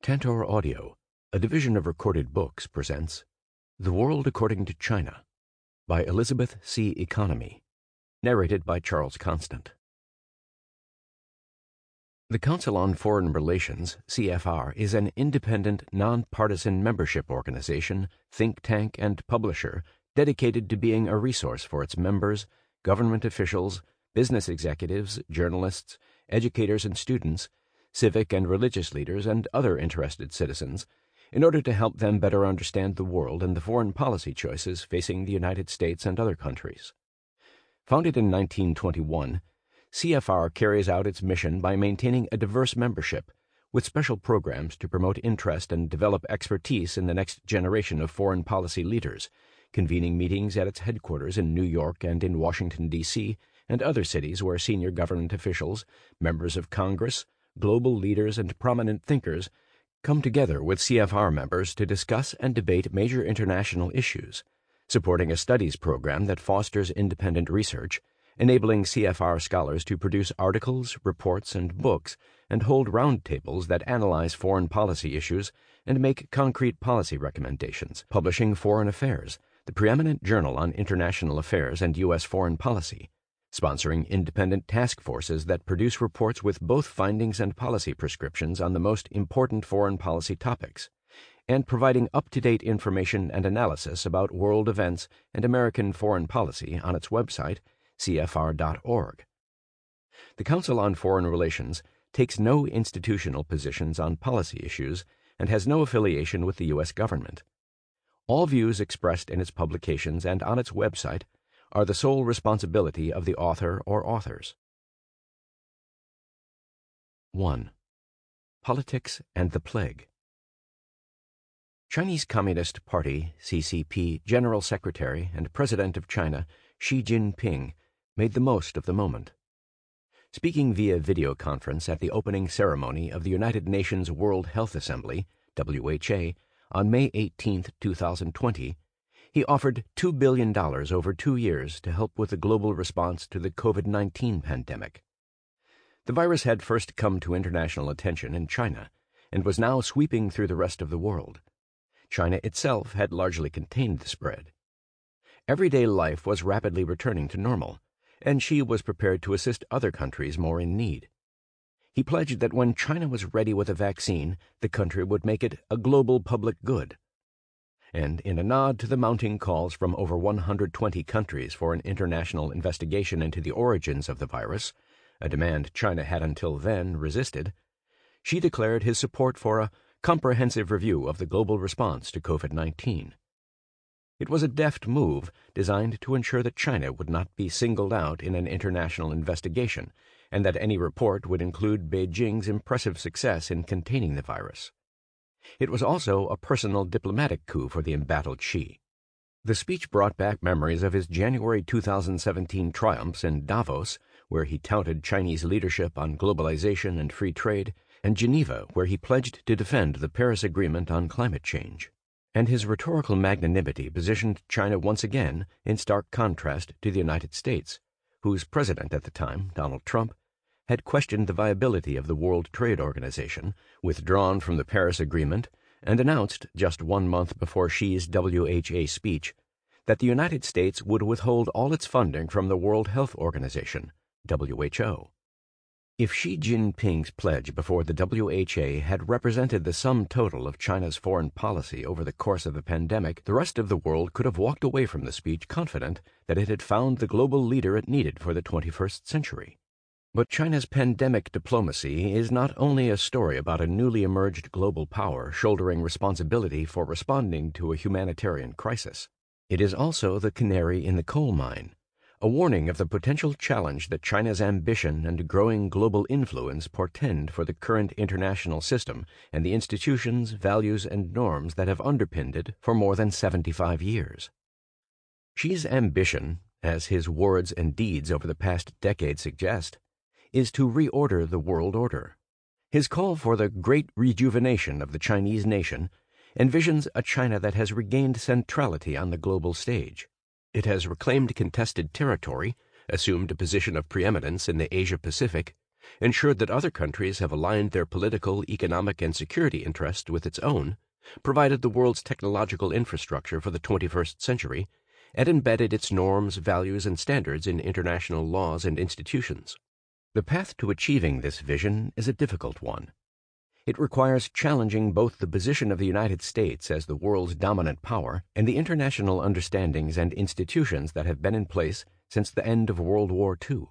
Tantor Audio, a division of Recorded Books, presents The World According to China by Elizabeth C. Economy, narrated by Charles Constant. The Council on Foreign Relations, CFR, is an independent, nonpartisan membership organization, think tank, and publisher dedicated to being a resource for its members, government officials, business executives, journalists, educators and students, civic and religious leaders, and other interested citizens, in order to help them better understand the world and the foreign policy choices facing the United States and other countries. Founded in 1921, CFR carries out its mission by maintaining a diverse membership, with special programs to promote interest and develop expertise in the next generation of foreign policy leaders, convening meetings at its headquarters in New York and in Washington, D.C., and other cities where senior government officials, members of Congress, global leaders, and prominent thinkers come together with CFR members to discuss and debate major international issues, supporting a studies program that fosters independent research, enabling CFR scholars to produce articles, reports, and books, and hold roundtables that analyze foreign policy issues and make concrete policy recommendations, publishing Foreign Affairs, the preeminent journal on international affairs and U.S. foreign policy, sponsoring independent task forces that produce reports with both findings and policy prescriptions on the most important foreign policy topics, and providing up-to-date information and analysis about world events and American foreign policy on its website, cfr.org. The Council on Foreign Relations takes no institutional positions on policy issues and has no affiliation with the U.S. government. All views expressed in its publications and on its website are the sole responsibility of the author or authors. 1. Politics and the Plague. Chinese Communist Party, CCP, General Secretary and President of China, Xi Jinping, made the most of the moment. Speaking via video conference at the opening ceremony of the United Nations World Health Assembly, WHA, on May 18, 2020, he offered $2 billion over 2 years to help with the global response to the COVID-19 pandemic. The virus had first come to international attention in China and was now sweeping through the rest of the world. China itself had largely contained the spread. Everyday life was rapidly returning to normal, and Xi was prepared to assist other countries more in need. He pledged that when China was ready with a vaccine, the country would make it a global public good. And in a nod to the mounting calls from over 120 countries for an international investigation into the origins of the virus, a demand China had until then resisted, Xi declared his support for a comprehensive review of the global response to COVID-19. It was a deft move designed to ensure that China would not be singled out in an international investigation, and that any report would include Beijing's impressive success in containing the virus. It was also a personal diplomatic coup for the embattled Xi. The speech brought back memories of his January 2017 triumphs in Davos, where he touted Chinese leadership on globalization and free trade, and Geneva, where he pledged to defend the Paris Agreement on climate change. And his rhetorical magnanimity positioned China once again in stark contrast to the United States, whose president at the time, Donald Trump, had questioned the viability of the World Trade Organization, withdrawn from the Paris Agreement, and announced, just 1 month before Xi's WHA speech, that the United States would withhold all its funding from the World Health Organization, WHO. If Xi Jinping's pledge before the WHO had represented the sum total of China's foreign policy over the course of the pandemic, the rest of the world could have walked away from the speech confident that it had found the global leader it needed for the 21st century. But China's pandemic diplomacy is not only a story about a newly emerged global power shouldering responsibility for responding to a humanitarian crisis. It is also the canary in the coal mine, a warning of the potential challenge that China's ambition and growing global influence portend for the current international system and the institutions, values, and norms that have underpinned it for more than 75 years. Xi's ambition, as his words and deeds over the past decade suggest, is to reorder the world order. His call for the great rejuvenation of the Chinese nation envisions a China that has regained centrality on the global stage. It has reclaimed contested territory, assumed a position of preeminence in the Asia-Pacific, ensured that other countries have aligned their political, economic, and security interests with its own, provided the world's technological infrastructure for the 21st century, and embedded its norms, values, and standards in international laws and institutions. The path to achieving this vision is a difficult one. It requires challenging both the position of the United States as the world's dominant power and the international understandings and institutions that have been in place since the end of World War II.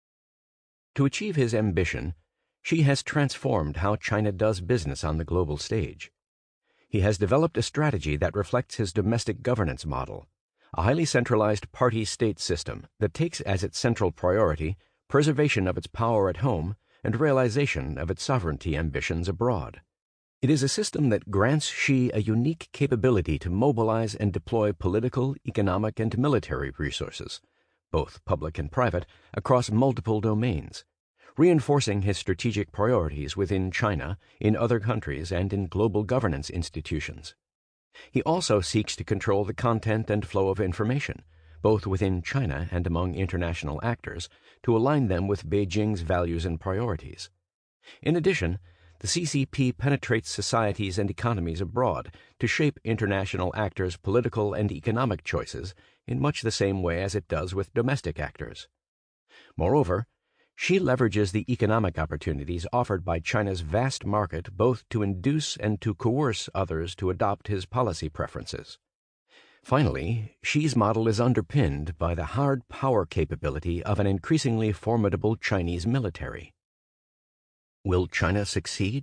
To achieve his ambition, Xi has transformed how China does business on the global stage. He has developed a strategy that reflects his domestic governance model, a highly centralized party-state system that takes as its central priority preservation of its power at home and realization of its sovereignty ambitions abroad. It is a system that grants Xi a unique capability to mobilize and deploy political, economic, and military resources, both public and private, across multiple domains, reinforcing his strategic priorities within China, in other countries, and in global governance institutions. He also seeks to control the content and flow of information, both within China and among international actors, to align them with Beijing's values and priorities. In addition, the CCP penetrates societies and economies abroad to shape international actors' political and economic choices in much the same way as it does with domestic actors. Moreover, Xi leverages the economic opportunities offered by China's vast market both to induce and to coerce others to adopt his policy preferences. Finally, Xi's model is underpinned by the hard power capability of an increasingly formidable Chinese military. Will China succeed?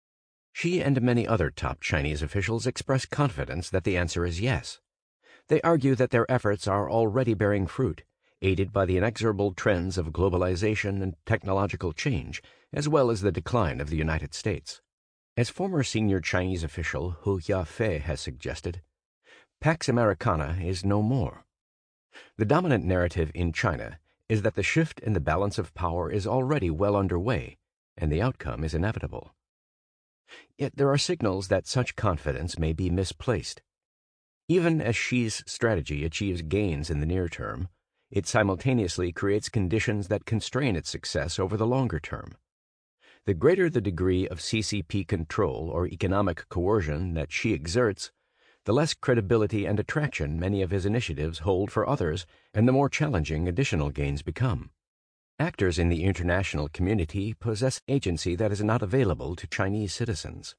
Xi and many other top Chinese officials express confidence that the answer is yes. They argue that their efforts are already bearing fruit, aided by the inexorable trends of globalization and technological change, as well as the decline of the United States. As former senior Chinese official Hu Yafei has suggested, Pax Americana is no more. The dominant narrative in China is that the shift in the balance of power is already well underway, and the outcome is inevitable. Yet there are signals that such confidence may be misplaced. Even as Xi's strategy achieves gains in the near term, it simultaneously creates conditions that constrain its success over the longer term. The greater the degree of CCP control or economic coercion that Xi exerts, the less credibility and attraction many of his initiatives hold for others, and the more challenging additional gains become. Actors in the international community possess agency that is not available to Chinese citizens.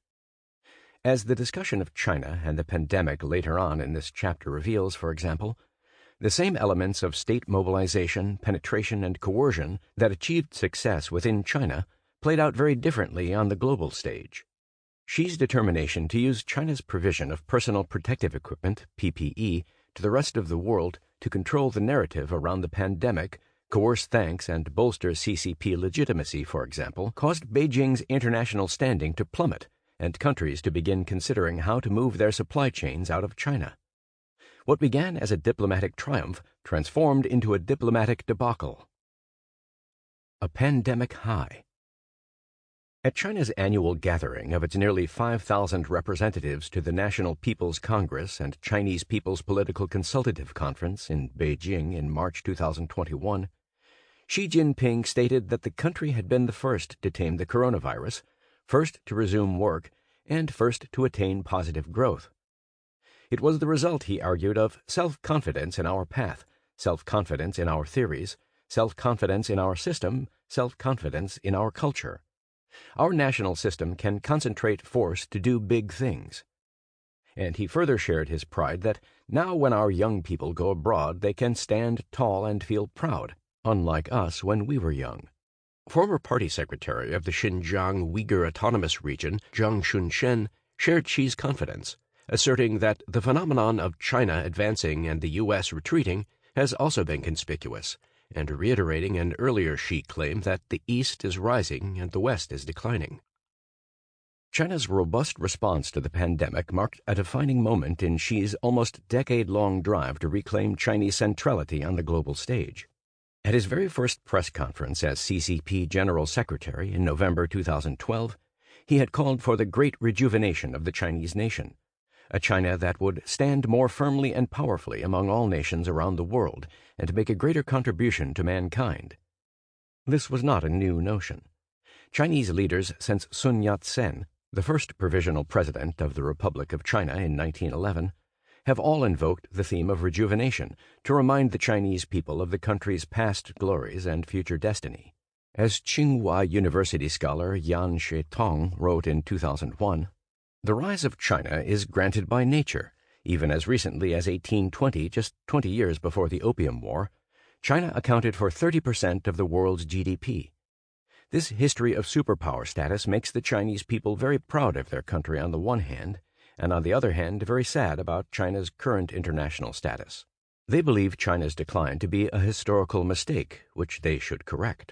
As the discussion of China and the pandemic later on in this chapter reveals, for example, the same elements of state mobilization, penetration, and coercion that achieved success within China played out very differently on the global stage. Xi's determination to use China's provision of personal protective equipment, PPE, to the rest of the world to control the narrative around the pandemic, coerce thanks, and bolster CCP legitimacy, for example, caused Beijing's international standing to plummet and countries to begin considering how to move their supply chains out of China. What began as a diplomatic triumph transformed into a diplomatic debacle. A pandemic high. At China's annual gathering of its nearly 5,000 representatives to the National People's Congress and Chinese People's Political Consultative Conference in Beijing in March 2021, Xi Jinping stated that the country had been the first to tame the coronavirus, first to resume work, and first to attain positive growth. It was the result, he argued, of self-confidence in our path, self-confidence in our theories, self-confidence in our system, self-confidence in our culture. Our national system can concentrate force to do big things. And he further shared his pride that now when our young people go abroad, they can stand tall and feel proud, unlike us when we were young. Former party secretary of the Xinjiang Uyghur Autonomous Region, Zhang Xunshen, shared Xi's confidence, asserting that the phenomenon of China advancing and the U.S. retreating has also been conspicuous, and reiterating an earlier Xi claim that the East is rising and the West is declining. China's robust response to the pandemic marked a defining moment in Xi's almost decade-long drive to reclaim Chinese centrality on the global stage. At his very first press conference as CCP General Secretary in November 2012, he had called for the great rejuvenation of the Chinese nation, a China that would stand more firmly and powerfully among all nations around the world and make a greater contribution to mankind. This was not a new notion. Chinese leaders since Sun Yat-sen, the first provisional president of the Republic of China in 1911, have all invoked the theme of rejuvenation to remind the Chinese people of the country's past glories and future destiny. As Tsinghua University scholar Yan Shetong wrote in 2001, "The rise of China is granted by nature. Even as recently as 1820, just 20 years before the Opium War, China accounted for 30% of the world's GDP. This history of superpower status makes the Chinese people very proud of their country on the one hand, and on the other hand very sad about China's current international status. They believe China's decline to be a historical mistake, which they should correct."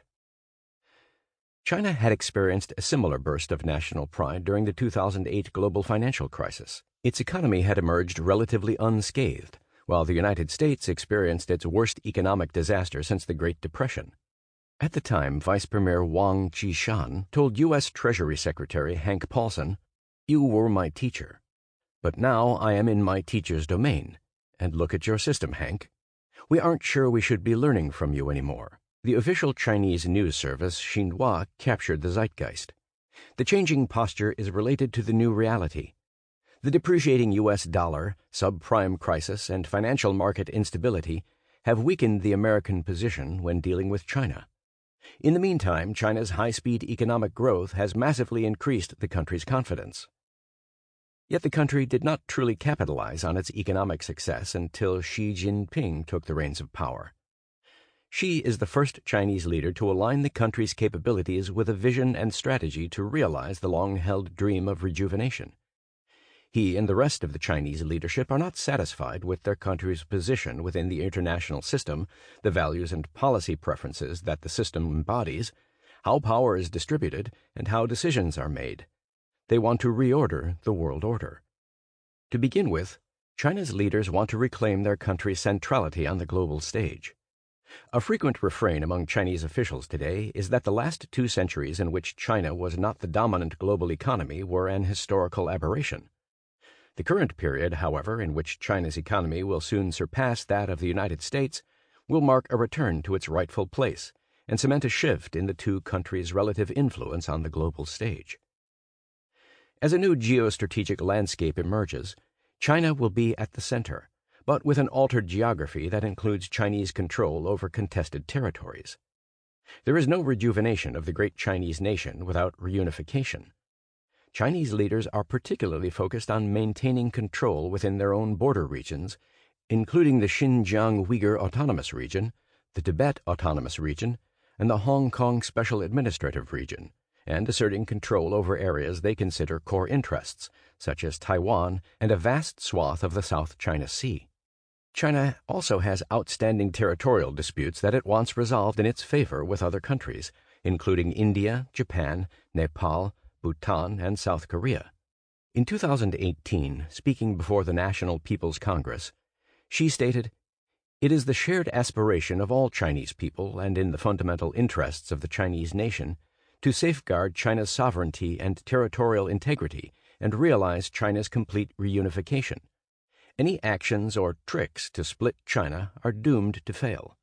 China had experienced a similar burst of national pride during the 2008 global financial crisis. Its economy had emerged relatively unscathed, while the United States experienced its worst economic disaster since the Great Depression. At the time, Vice Premier Wang Qishan told U.S. Treasury Secretary Hank Paulson, "You were my teacher. But now I am in my teacher's domain. And look at your system, Hank. We aren't sure we should be learning from you anymore." The official Chinese news service Xinhua captured the zeitgeist. The changing posture is related to the new reality. The depreciating U.S. dollar, subprime crisis, and financial market instability have weakened the American position when dealing with China. In the meantime, China's high-speed economic growth has massively increased the country's confidence. Yet the country did not truly capitalize on its economic success until Xi Jinping took the reins of power. Xi is the first Chinese leader to align the country's capabilities with a vision and strategy to realize the long-held dream of rejuvenation. He and the rest of the Chinese leadership are not satisfied with their country's position within the international system, the values and policy preferences that the system embodies, how power is distributed, and how decisions are made. They want to reorder the world order. To begin with, China's leaders want to reclaim their country's centrality on the global stage. A frequent refrain among Chinese officials today is that the last 2 centuries in which China was not the dominant global economy were an historical aberration. The current period, however, in which China's economy will soon surpass that of the United States, will mark a return to its rightful place and cement a shift in the 2 countries' relative influence on the global stage. As a new geostrategic landscape emerges, China will be at the center, but with an altered geography that includes Chinese control over contested territories. There is no rejuvenation of the great Chinese nation without reunification. Chinese leaders are particularly focused on maintaining control within their own border regions, including the Xinjiang Uyghur Autonomous Region, the Tibet Autonomous Region, and the Hong Kong Special Administrative Region, and asserting control over areas they consider core interests, such as Taiwan and a vast swath of the South China Sea. China also has outstanding territorial disputes that it wants resolved in its favor with other countries, including India, Japan, Nepal, Bhutan, and South Korea. In 2018, speaking before the National People's Congress, Xi stated, "It is the shared aspiration of all Chinese people and in the fundamental interests of the Chinese nation to safeguard China's sovereignty and territorial integrity and realize China's complete reunification. Any actions or tricks to split China are doomed to fail."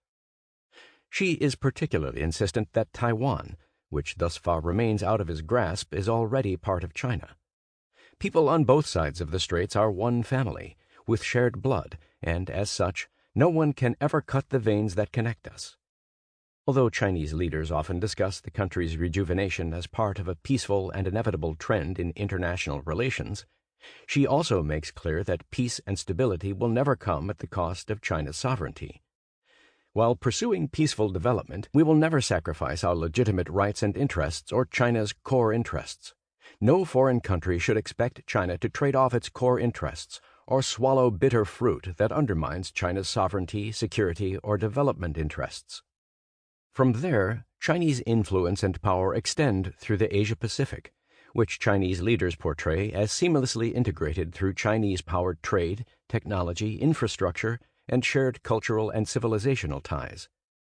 Xi is particularly insistent that Taiwan, which thus far remains out of his grasp, is already part of China. People on both sides of the straits are one family, with shared blood, and as such, no one can ever cut the veins that connect us. Although Chinese leaders often discuss the country's rejuvenation as part of a peaceful and inevitable trend in international relations, Xi also makes clear that peace and stability will never come at the cost of China's sovereignty. While pursuing peaceful development, we will never sacrifice our legitimate rights and interests or China's core interests. No foreign country should expect China to trade off its core interests or swallow bitter fruit that undermines China's sovereignty, security, or development interests. From there, Chinese influence and power extend through the Asia-Pacific, which Chinese leaders portray as seamlessly integrated through Chinese-powered trade, technology, infrastructure, and shared cultural and civilizational ties.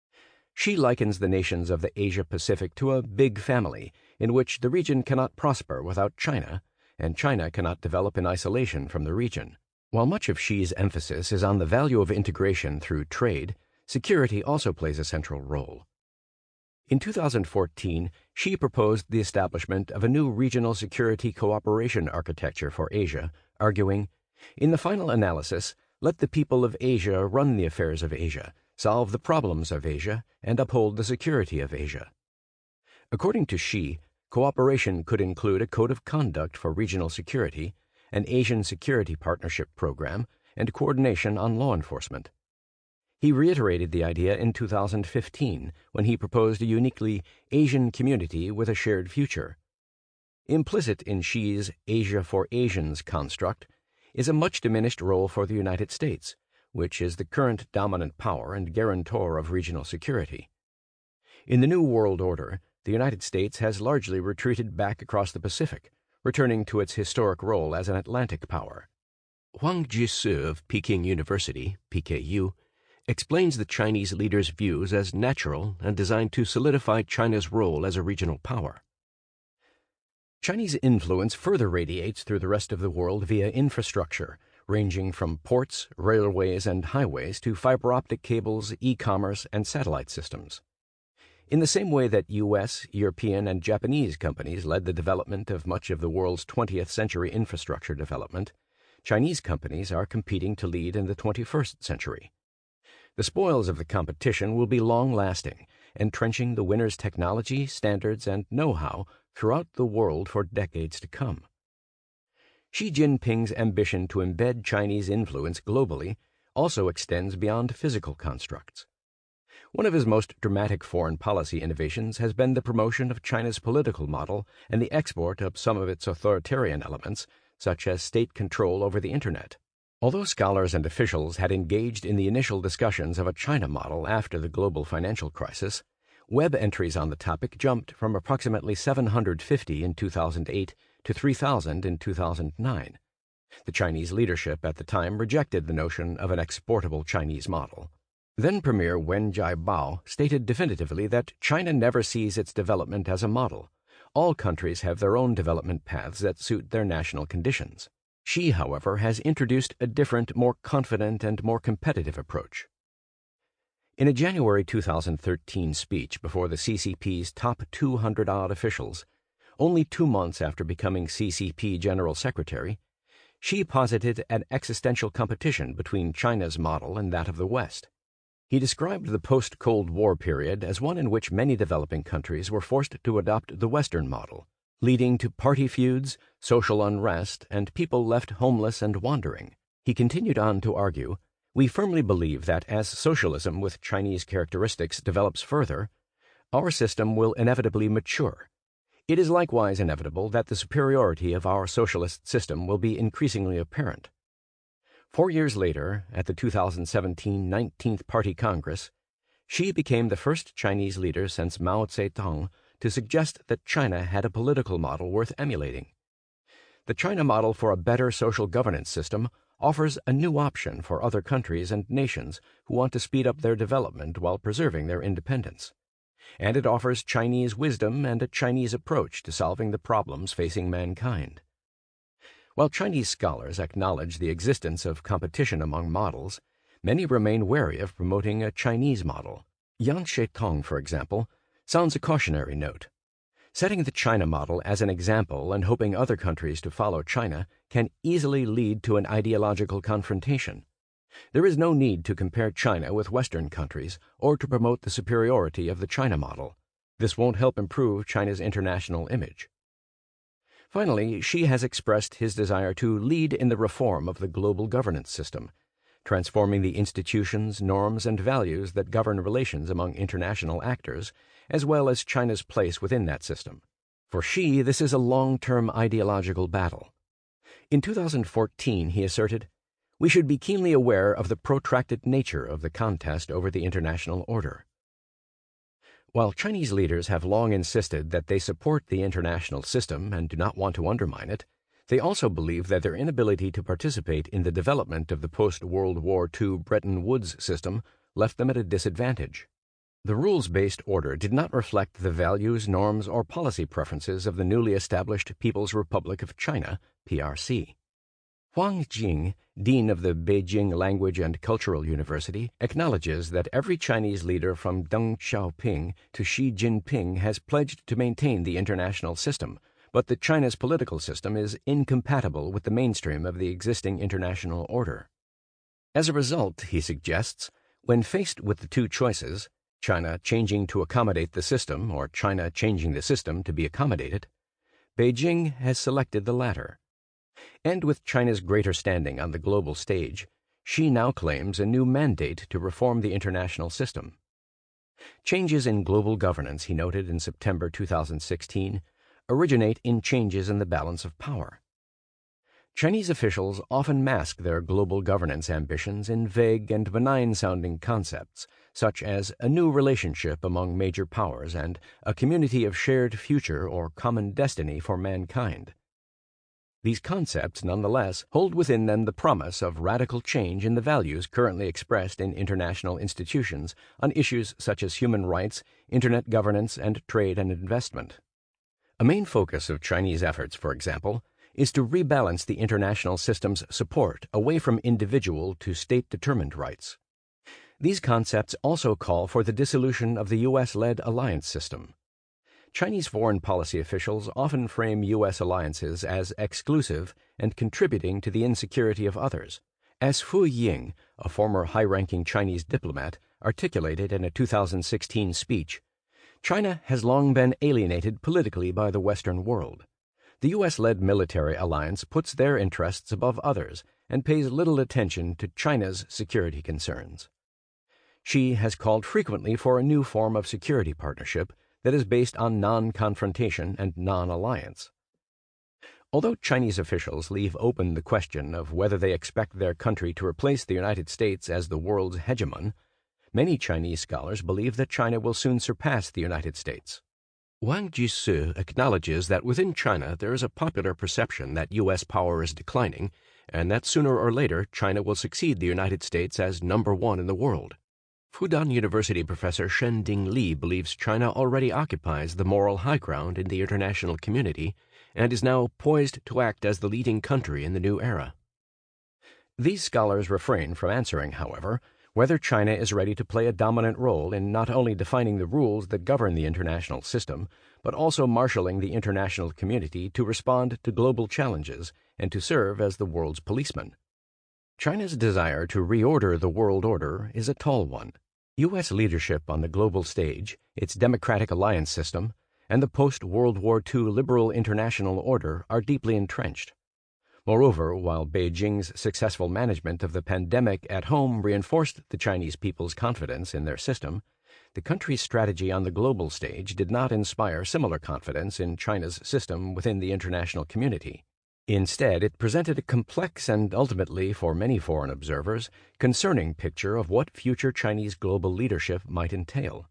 Xi likens the nations of the Asia-Pacific to a big family in which the region cannot prosper without China, and China cannot develop in isolation from the region. While much of Xi's emphasis is on the value of integration through trade, security also plays a central role. In 2014, Xi proposed the establishment of a new regional security cooperation architecture for Asia, arguing, "In the final analysis, let the people of Asia run the affairs of Asia, solve the problems of Asia, and uphold the security of Asia." According to Xi, cooperation could include a code of conduct for regional security, an Asian Security Partnership program, and coordination on law enforcement. He reiterated the idea in 2015 when he proposed a uniquely Asian community with a shared future. Implicit in Xi's Asia for Asians construct is a much diminished role for the United States, which is the current dominant power and guarantor of regional security. In the New World Order, the United States has largely retreated back across the Pacific, returning to its historic role as an Atlantic power. Huang Jisu of Peking University, PKU, explains the Chinese leader's views as natural and designed to solidify China's role as a regional power. Chinese influence further radiates through the rest of the world via infrastructure, ranging from ports, railways, and highways to fiber optic cables, e-commerce, and satellite systems. In the same way that U.S., European, and Japanese companies led the development of much of the world's 20th century infrastructure development, Chinese companies are competing to lead in the 21st century. The spoils of the competition will be long-lasting, entrenching the winner's technology, standards, and know-how throughout the world for decades to come. Xi Jinping's ambition to embed Chinese influence globally also extends beyond physical constructs. One of his most dramatic foreign policy innovations has been the promotion of China's political model and the export of some of its authoritarian elements, such as state control over the Internet. Although scholars and officials had engaged in the initial discussions of a China model after the global financial crisis, web entries on the topic jumped from approximately 750 in 2008 to 3,000 in 2009. The Chinese leadership at the time rejected the notion of an exportable Chinese model. Then Premier Wen Jiabao stated definitively that China never sees its development as a model. All countries have their own development paths that suit their national conditions. Xi, however, has introduced a different, more confident, and more competitive approach. In a January 2013 speech before the CCP's top 200-odd officials, only 2 months after becoming CCP General Secretary, Xi posited an existential competition between China's model and that of the West. He described the post-Cold War period as one in which many developing countries were forced to adopt the Western model, leading to party feuds, social unrest, and people left homeless and wandering. He continued on to argue, "We firmly believe that as socialism with Chinese characteristics develops further, our system will inevitably mature. It is likewise inevitable that the superiority of our socialist system will be increasingly apparent." 4 years later, at the 2017 19th Party Congress, Xi became the first Chinese leader since Mao Zedong to suggest that China had a political model worth emulating. The China model for a better social governance system offers a new option for other countries and nations who want to speed up their development while preserving their independence. And it offers Chinese wisdom and a Chinese approach to solving the problems facing mankind. While Chinese scholars acknowledge the existence of competition among models, many remain wary of promoting a Chinese model. Yan Shetong, for example, sounds a cautionary note. Setting the China model as an example and hoping other countries to follow China can easily lead to an ideological confrontation. There is no need to compare China with Western countries or to promote the superiority of the China model. This won't help improve China's international image. Finally, Xi has expressed his desire to lead in the reform of the global governance system, transforming the institutions, norms, and values that govern relations among international actors, as well as China's place within that system. For Xi, this is a long-term ideological battle. In 2014, he asserted, "We should be keenly aware of the protracted nature of the contest over the international order." While Chinese leaders have long insisted that they support the international system and do not want to undermine it, they also believe that their inability to participate in the development of the post-World War II Bretton Woods system left them at a disadvantage. The rules-based order did not reflect the values, norms, or policy preferences of the newly established People's Republic of China, PRC. Huang Jing, dean of the Beijing Language and Cultural University, acknowledges that every Chinese leader from Deng Xiaoping to Xi Jinping has pledged to maintain the international system, but that China's political system is incompatible with the mainstream of the existing international order. As a result, he suggests, when faced with the two choices, China changing to accommodate the system or China changing the system to be accommodated, Beijing has selected the latter. And with China's greater standing on the global stage, Xi now claims a new mandate to reform the international system. Changes in global governance, he noted in September 2016, originate in changes in the balance of power. Chinese officials often mask their global governance ambitions in vague and benign-sounding concepts, such as a new relationship among major powers and a community of shared future or common destiny for mankind. These concepts, nonetheless, hold within them the promise of radical change in the values currently expressed in international institutions on issues such as human rights, internet governance, and trade and investment. A main focus of Chinese efforts, for example, is to rebalance the international system's support away from individual to state-determined rights. These concepts also call for the dissolution of the U.S.-led alliance system. Chinese foreign policy officials often frame U.S. alliances as exclusive and contributing to the insecurity of others, as Fu Ying, a former high-ranking Chinese diplomat, articulated in a 2016 speech. China has long been alienated politically by the Western world. The U.S.-led military alliance puts their interests above others and pays little attention to China's security concerns. Xi has called frequently for a new form of security partnership that is based on non-confrontation and non-alliance. Although Chinese officials leave open the question of whether they expect their country to replace the United States as the world's hegemon, many Chinese scholars believe that China will soon surpass the United States. Wang Jisui acknowledges that within China there is a popular perception that U.S. power is declining and that sooner or later China will succeed the United States as number one in the world. Fudan University professor Shen-Ding Li believes China already occupies the moral high ground in the international community and is now poised to act as the leading country in the new era. These scholars refrain from answering, however, whether China is ready to play a dominant role in not only defining the rules that govern the international system, but also marshalling the international community to respond to global challenges and to serve as the world's policeman. China's desire to reorder the world order is a tall one. U.S. leadership on the global stage, its democratic alliance system, and the post-World War II liberal international order are deeply entrenched. Moreover, while Beijing's successful management of the pandemic at home reinforced the Chinese people's confidence in their system, the country's strategy on the global stage did not inspire similar confidence in China's system within the international community. Instead, it presented a complex and ultimately, for many foreign observers, concerning picture of what future Chinese global leadership might entail.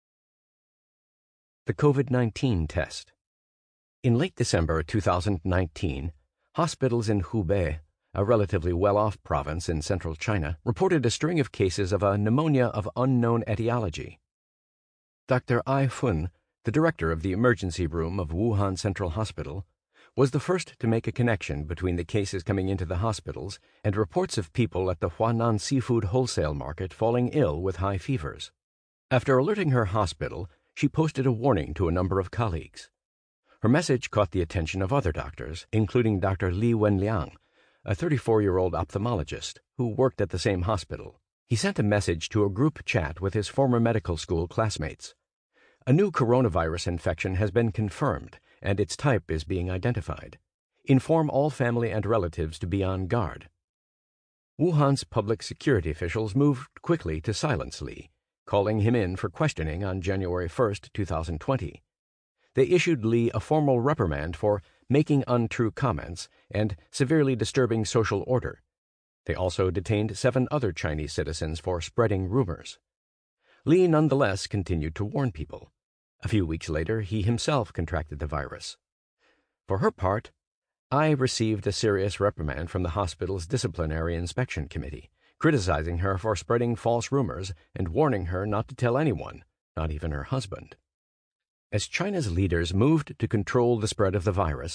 The COVID-19 test. In late December 2019, hospitals in Hubei, a relatively well-off province in central China, reported a string of cases of a pneumonia of unknown etiology. Dr. Ai Fun, the director of the emergency room of Wuhan Central Hospital, was the first to make a connection between the cases coming into the hospitals and reports of people at the Huanan seafood wholesale market falling ill with high fevers. After alerting her hospital, she posted a warning to a number of colleagues. Her message caught the attention of other doctors, including Dr. Li Wenliang, a 34-year-old ophthalmologist who worked at the same hospital. He sent a message to a group chat with his former medical school classmates. A new coronavirus infection has been confirmed, and its type is being identified. Inform all family and relatives to be on guard. Wuhan's public security officials moved quickly to silence Li, calling him in for questioning on January 1, 2020. They issued Li a formal reprimand for making untrue comments and severely disturbing social order. They also detained 7 other Chinese citizens for spreading rumors. Li nonetheless continued to warn people. A few weeks later, he himself contracted the virus. For her part, Ai received a serious reprimand from the hospital's disciplinary inspection committee, criticizing her for spreading false rumors and warning her not to tell anyone, not even her husband. As China's leaders moved to control the spread of the virus,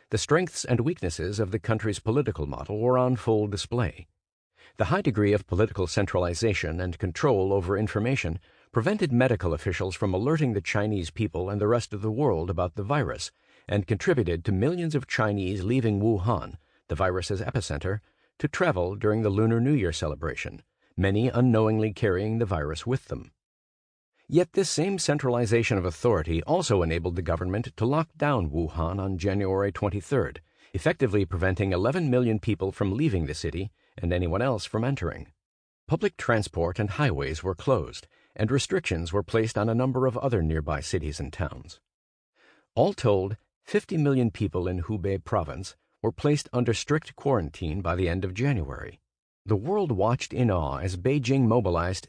the strengths and weaknesses of the country's political model were on full display. The high degree of political centralization and control over information prevented medical officials from alerting the Chinese people and the rest of the world about the virus, and contributed to millions of Chinese leaving Wuhan, the virus's epicenter, to travel during the Lunar New Year celebration, many unknowingly carrying the virus with them. Yet this same centralization of authority also enabled the government to lock down Wuhan on January 23rd, effectively preventing 11 million people from leaving the city and anyone else from entering. Public transport and highways were closed, and restrictions were placed on a number of other nearby cities and towns. All told, 50 million people in Hubei province were placed under strict quarantine by the end of January. The world watched in awe as Beijing mobilized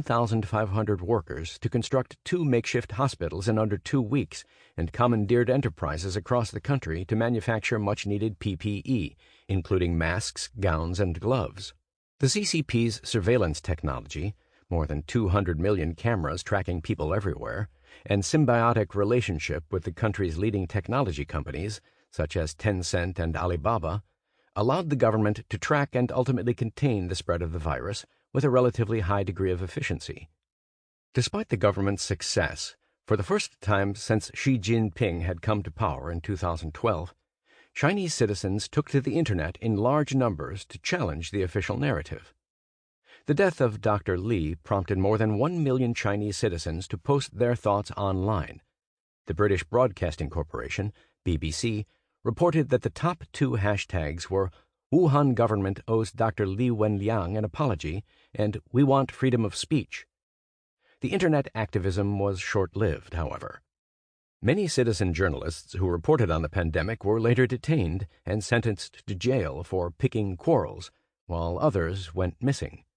7,500 workers to construct 2 makeshift hospitals in under 2 weeks and commandeered enterprises across the country to manufacture much-needed PPE, including masks, gowns, and gloves. The CCP's surveillance technology, more than 200 million cameras tracking people everywhere, and symbiotic relationship with the country's leading technology companies, such as Tencent and Alibaba, allowed the government to track and ultimately contain the spread of the virus with a relatively high degree of efficiency. Despite the government's success, for the first time since Xi Jinping had come to power in 2012, Chinese citizens took to the internet in large numbers to challenge the official narrative. The death of Dr. Li prompted more than 1 million Chinese citizens to post their thoughts online. The British Broadcasting Corporation, BBC, reported that the top 2 hashtags were "Wuhan government owes Dr. Li Wenliang an apology" and "We want freedom of speech." The internet activism was short-lived, however. Many citizen journalists who reported on the pandemic were later detained and sentenced to jail for picking quarrels, while others went missing.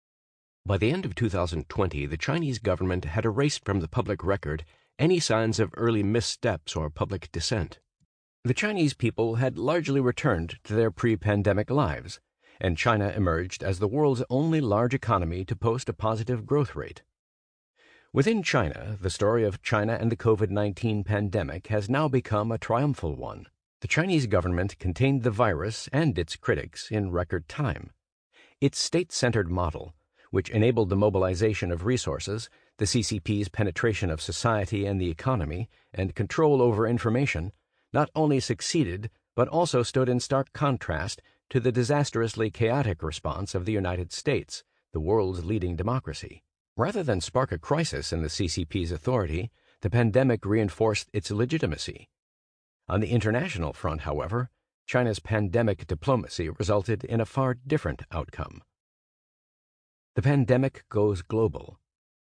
By the end of 2020, the Chinese government had erased from the public record any signs of early missteps or public dissent. The Chinese people had largely returned to their pre-pandemic lives, and China emerged as the world's only large economy to post a positive growth rate. Within China, the story of China and the COVID-19 pandemic has now become a triumphal one. The Chinese government contained the virus and its critics in record time. Its state-centered model, which enabled the mobilization of resources, the CCP's penetration of society and the economy, and control over information, not only succeeded, but also stood in stark contrast to the disastrously chaotic response of the United States, the world's leading democracy. Rather than spark a crisis in the CCP's authority, the pandemic reinforced its legitimacy. On the international front, however, China's pandemic diplomacy resulted in a far different outcome. The pandemic goes global.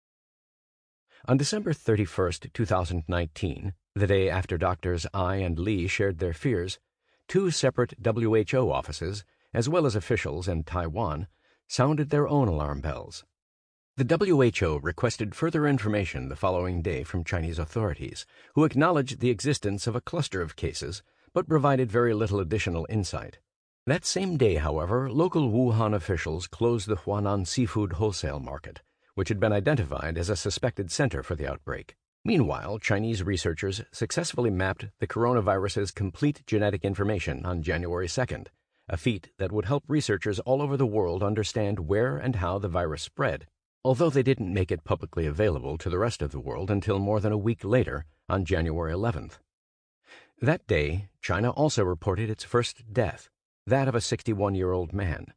On December 31, 2019, the day after Doctors Ai and Li shared their fears, 2 separate WHO offices, as well as officials in Taiwan, sounded their own alarm bells. The WHO requested further information the following day from Chinese authorities, who acknowledged the existence of a cluster of cases, but provided very little additional insight. That same day, however, local Wuhan officials closed the Huanan seafood wholesale market, which had been identified as a suspected center for the outbreak. Meanwhile, Chinese researchers successfully mapped the coronavirus's complete genetic information on January 2nd, a feat that would help researchers all over the world understand where and how the virus spread, although they didn't make it publicly available to the rest of the world until more than a week later, on January 11th. That day, China also reported its first death, that of a 61-year-old man.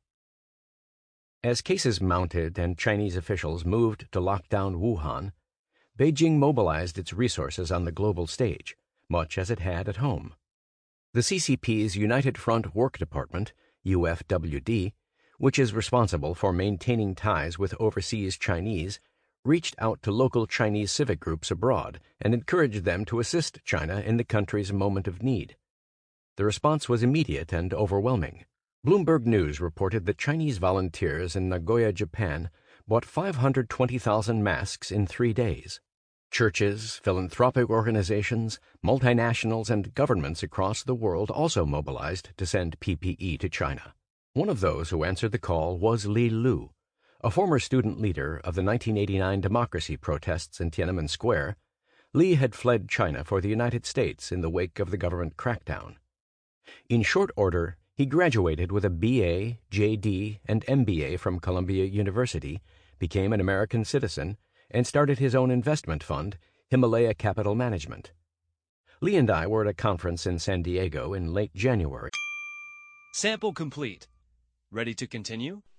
As cases mounted and Chinese officials moved to lock down Wuhan, Beijing mobilized its resources on the global stage, much as it had at home. The CCP's United Front Work Department, UFWD, which is responsible for maintaining ties with overseas Chinese, reached out to local Chinese civic groups abroad and encouraged them to assist China in the country's moment of need. The response was immediate and overwhelming. Bloomberg News reported that Chinese volunteers in Nagoya, Japan, bought 520,000 masks in 3 days. Churches, philanthropic organizations, multinationals, and governments across the world also mobilized to send PPE to China. One of those who answered the call was Li Lu, a former student leader of the 1989 democracy protests in Tiananmen Square. Li had fled China for the United States in the wake of the government crackdown. In short order, he graduated with a BA, JD, and MBA from Columbia University, became an American citizen, and started his own investment fund, Himalaya Capital Management. Lee and I were at a conference in San Diego in late January. Sample complete. Ready to continue?